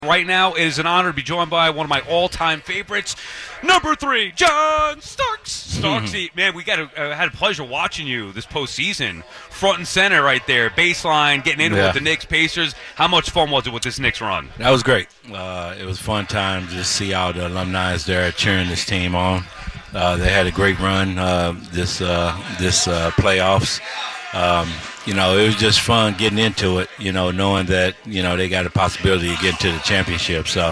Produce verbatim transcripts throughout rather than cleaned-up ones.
Right now, it is an honor to be joined by one of my all-time favorites, number three, John Starks. Starksy, man, we got a, uh, had a pleasure watching you this postseason, front and center right there, baseline, getting into yeah. it with the Knicks, Pacers. How much fun was it with this Knicks run? That was great. Uh, it was a fun time to see all the alumni there cheering this team on. Uh, they had a great run uh, this uh, this uh, playoffs. Um, you know, it was just fun getting into it, you know, knowing that, you know, they got a possibility to get into the championship. So,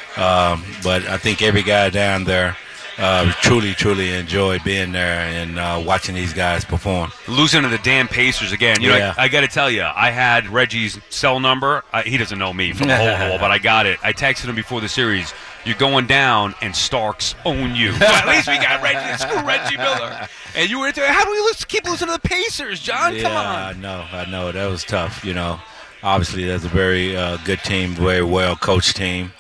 um, but I think every guy down there uh, truly, truly enjoyed being there and uh, watching these guys perform. Losing to the damn Pacers again. You know, yeah. I, I got to tell you, I had Reggie's cell number. I, he doesn't know me from the whole hole, but I got it. I texted him before the series. You're going down, and Starks own you. Well, at least we got Reggie. Screw Reggie Miller. And you were into, how do we lose, keep losing to the Pacers, John? Yeah, Come on. I know, I know. That was tough, you know. Obviously, that's a very uh, good team, very well-coached team.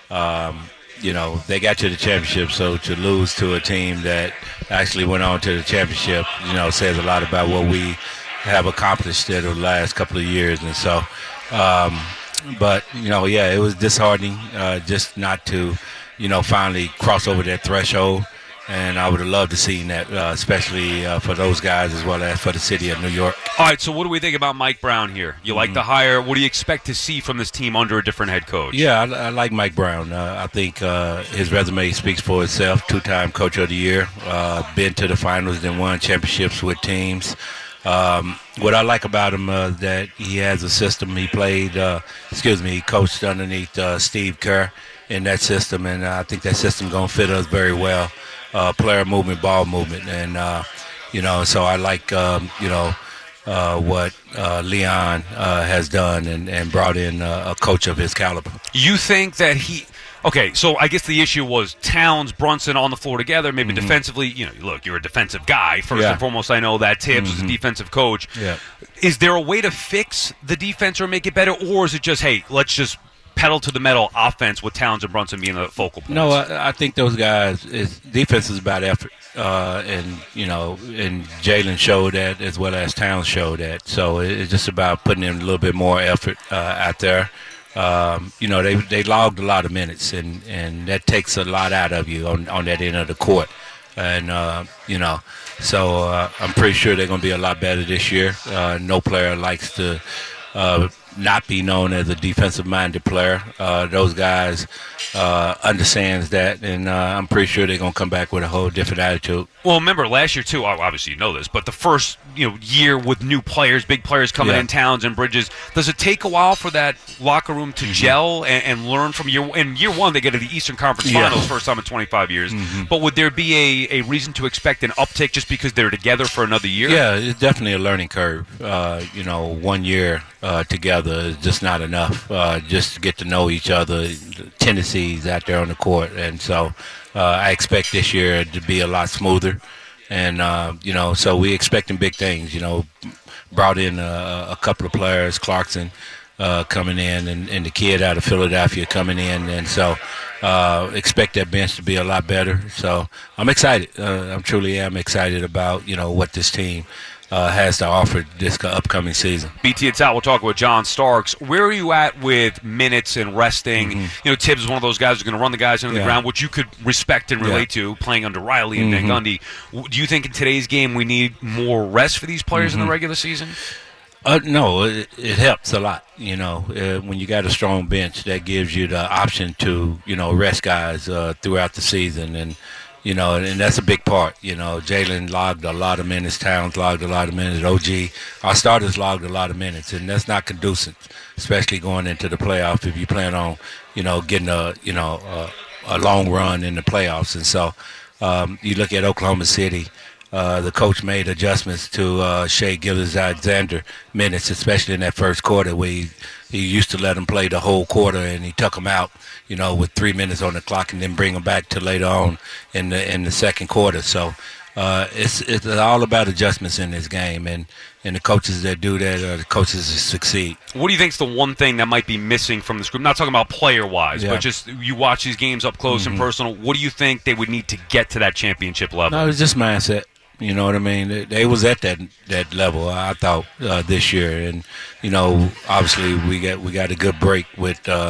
Um, you know, they got to the championship, so to lose to a team that actually went on to the championship, you know, says a lot about what we have accomplished in the last couple of years. And so, um, but, you know, yeah, it was disheartening uh, just not to, you know, finally cross over that threshold. And I would have loved to see that, uh, especially uh, for those guys as well as for the city of New York. All right, so what do we think about Mike Brown here? You like mm-hmm. the hire. What do you expect to see from this team under a different head coach? Yeah, I, I like Mike Brown. Uh, I think uh, his resume speaks for itself. Two-time Coach of the Year, uh, been to the finals and won championships with teams. Um, what I like about him uh, that he has a system. He played, uh, excuse me, he coached underneath uh, Steve Kerr in that system, and I think that system going to fit us very well. Uh, player movement, ball movement, and uh, you know, so I like um, you know uh, what uh, Leon uh, has done and, and brought in uh, a coach of his caliber. You think that he? Okay, so I guess the issue was Towns, Brunson on the floor together. Maybe mm-hmm. defensively, you know, look, you're a defensive guy first yeah. and foremost. I know that Tibbs mm-hmm. was a defensive coach. Yeah. Is there a way to fix the defense or make it better, or is it just hey, let's just pedal to the metal offense with Towns and Brunson being the focal points? No, I, I think those guys, is, defense is about effort. Uh, and, you know, and Jalen showed that as well as Towns showed that. So it's just about putting in a little bit more effort uh, out there. Um, you know, they they logged a lot of minutes, and, and that takes a lot out of you on, on that end of the court. And, uh, you know, so uh, I'm pretty sure they're going to be a lot better this year. Uh, no player likes to uh, not be known as a defensive-minded player. Uh, those guys uh, understands that, and uh, I'm pretty sure they're going to come back with a whole different attitude. Well, remember last year too. Obviously, you know this, but the first you know year with new players, big players coming yeah. in, Towns and Bridges. Does it take a while for that locker room to mm-hmm. gel and, and learn from year? In year one, they get to the Eastern Conference yeah. Finals first time in twenty-five years. Mm-hmm. But would there be a, a reason to expect an uptick just because they're together for another year? Yeah, it's definitely a learning curve. Uh, you know, one year uh, together is just not enough. Uh, just to get to know each other, tendencies out there on the court, and so uh, I expect this year to be a lot smoother. And, uh, you know, so we expecting big things, you know, brought in a, a couple of players, Clarkson uh, coming in and, and the kid out of Philadelphia coming in. And so uh, expect that bench to be a lot better. So I'm excited. Uh, I truly am excited about, you know, what this team Uh, has to offer this upcoming season. B T, it's out. We'll talk with John Starks. Where are you at with minutes and resting? Mm-hmm. You know, Tibbs is one of those guys who's going to run the guys into yeah. the ground, which you could respect and relate yeah. to, playing under Riley and mm-hmm. Van Gundy. Do you think in today's game we need more rest for these players mm-hmm. in the regular season? Uh, no, it, it helps a lot. You know, uh, when you got a strong bench, that gives you the option to, you know, rest guys uh, throughout the season. And You know, and that's a big part. You know, Jalen logged a lot of minutes. Towns logged a lot of minutes. O G, our starters logged a lot of minutes, and that's not conducive, especially going into the playoffs if you plan on, you know, getting a, you know, a, a long run in the playoffs. And so um, you look at Oklahoma City, uh, the coach made adjustments to uh, Shai Gilgeous-Alexander minutes, especially in that first quarter where he, he used to let him play the whole quarter, and he took him out, you know, with three minutes on the clock, and then bring him back to later on in the in the second quarter. So uh, it's it's all about adjustments in this game, and, and the coaches that do that are the coaches that succeed. What do you think is the one thing that might be missing from this group? Not talking about player-wise, yeah. but just you watch these games up close mm-hmm. and personal. What do you think they would need to get to that championship level? No, it's just mindset. You know what I mean? They, they was at that that level, I thought, uh, this year, and you know, obviously we got we got a good break with uh,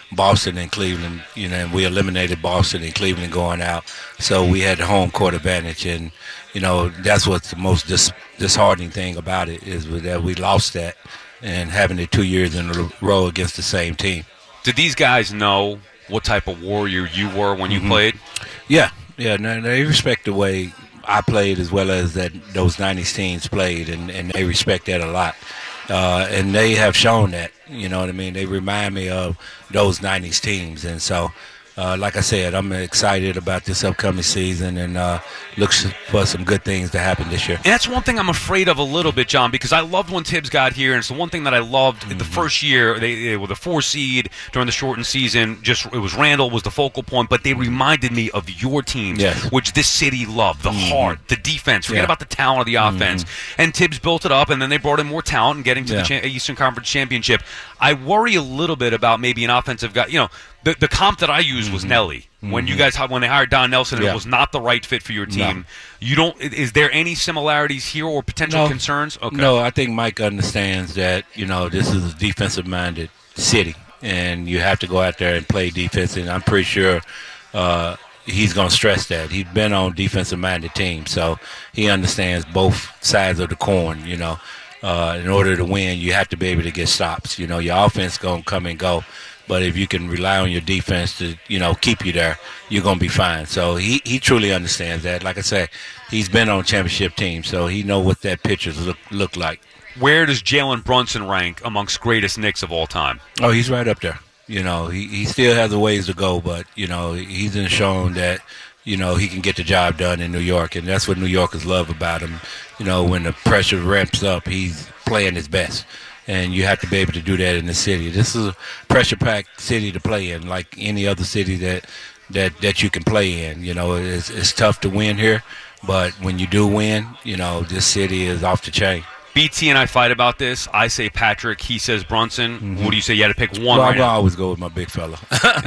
Boston and Cleveland, you know, and we eliminated Boston and Cleveland going out. So we had the home court advantage, and, you know, that's what's the most dis- disheartening thing about it is that we lost that and having it two years in a row against the same team. Did these guys know what type of warrior you were when you mm-hmm. played? Yeah, yeah. No, they respect the way I played as well as that those nineties teams played, and, and they respect that a lot. Uh, and they have shown that, you know what I mean? They remind me of those nineties teams. And so, uh, like I said, I'm excited about this upcoming season and uh, look for some good things to happen this year. And that's one thing I'm afraid of a little bit, John, because I loved when Tibbs got here, and it's the one thing that I loved mm-hmm. the first year. They, they were the four seed during the shortened season. Just it was Randall was the focal point, but they reminded me of your teams, yes. which this city loved, the mm-hmm. heart, the defense. Forget yeah. about the talent of the offense. Mm-hmm. And Tibbs built it up, and then they brought in more talent and getting to yeah. the cha- Eastern Conference Championship. I worry a little bit about maybe an offensive guy. You know, the, the comp that I used was mm-hmm. Nelly. Mm-hmm. When you guys when they hired Don Nelson, yeah. it was not the right fit for your team. No. You don't. Is there any similarities here or potential no. concerns? Okay. No, I think Mike understands that. You know, this is a defensive-minded city, and you have to go out there and play defense. And I'm pretty sure uh, he's going to stress that. He's been on defensive-minded teams, so he understands both sides of the coin. You know, uh, in order to win, you have to be able to get stops. You know, your offense going to come and go. But if you can rely on your defense to, you know, keep you there, you're going to be fine. So he, he truly understands that. Like I say, he's been on championship teams, so he knows what that pictures look look like. Where does Jalen Brunson rank amongst greatest Knicks of all time? Oh, he's right up there. You know, he, he still has a ways to go, but, you know, he's been shown that, you know, he can get the job done in New York, and that's what New Yorkers love about him. You know, when the pressure ramps up, he's playing his best. And you have to be able to do that in the city. This is a pressure-packed city to play in, like any other city that that, that you can play in. You know, it's, it's tough to win here, but when you do win, you know, this city is off the chain. B T and I fight about this. I say Patrick. He says Brunson. Mm-hmm. What do you say? You had to pick one well, right I'm now. I always go with my big fella.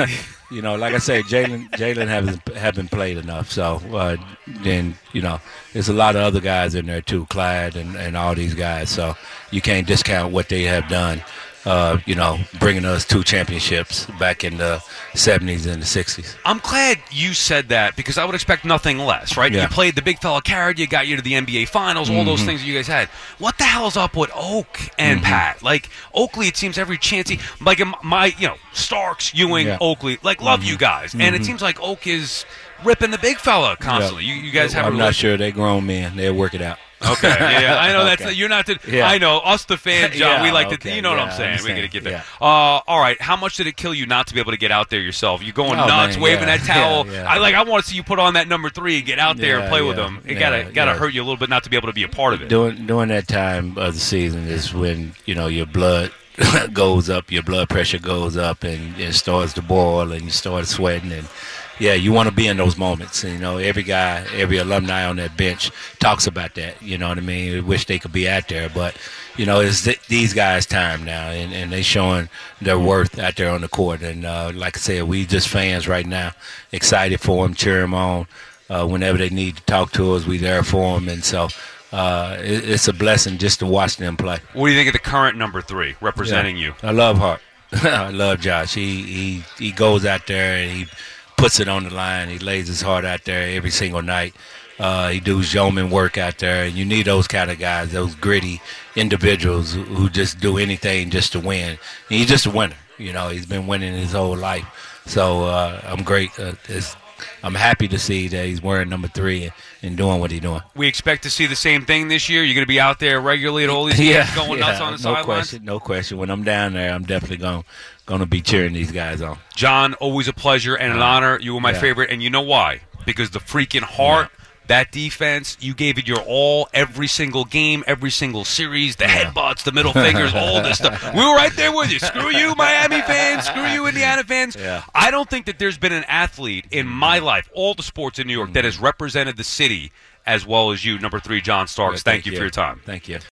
You know, like I say, Jalen Jalen haven't haven't played enough. So uh, then, you know, there's a lot of other guys in there too, Clyde and, and all these guys. So you can't discount what they have done. Uh, you know, bringing us two championships back in the seventies and the sixties. I'm glad you said that because I would expect nothing less, right? Yeah. You played the big fella carried you, got you to the N B A Finals, all mm-hmm. those things that you guys had. What the hell's up with Oak and mm-hmm. Pat? Like, Oakley, it seems every chance he, like my, you know, Starks, Ewing, yeah. Oakley, like, love mm-hmm. you guys. Mm-hmm. And it seems like Oak is ripping the big fella constantly. Yeah. You, you guys have I'm a not sure. They're grown men. They'll work it out. Okay, yeah, I know that's okay. you're not the. Yeah. I know us, the fans, John. Yeah, we like okay. to. You know yeah, what I'm saying? We're gonna get there. Yeah. Uh, all right. How much did it kill you not to be able to get out there yourself? You're going oh, nuts, man, waving yeah. that towel. Yeah, yeah. I like. I want to see you put on that number three and get out there yeah, and play yeah. with them. It yeah, gotta gotta yeah. hurt you a little bit not to be able to be a part of it. During during that time of the season is when you know your blood goes up, your blood pressure goes up, and it starts to boil, and you start sweating and. Yeah, you want to be in those moments. You know, every guy, every alumni on that bench talks about that. You know what I mean? I wish they could be out there. But, you know, it's th- these guys' time now, and, and they showing their worth out there on the court. And uh, like I said, we just fans right now, excited for them, cheer them on. Uh, whenever they need to talk to us, we there for them. And so uh, it, it's a blessing just to watch them play. What do you think of the current number three representing yeah. you? I love Hart. I love Josh. He, he, he goes out there and he – puts it on the line. He lays his heart out there every single night. Uh, he does yeoman work out there, and you need those kind of guys, those gritty individuals who, who just do anything just to win. And he's just a winner. You know, he's been winning his whole life. So uh, I'm great. Uh, I'm happy to see that he's wearing number three and, and doing what he's doing. We expect to see the same thing this year. You're going to be out there regularly at all these games, yeah, going yeah, nuts on the no sidelines? Question, no question. When I'm down there, I'm definitely going going to be cheering these guys on. John, always a pleasure and an uh, honor. You were my yeah. favorite, and you know why? Because the freaking heart, yeah. that defense, you gave it your all every single game, every single series, the yeah. headbutts, the middle fingers, all this stuff. We were right there with you. Screw you, Miami fans. Screw you, Indiana fans. Yeah. I don't think that there's been an athlete in my life, all the sports in New York, that has represented the city as well as you, number three, John Starks. Yeah, thank thank you you for your time. Thank you.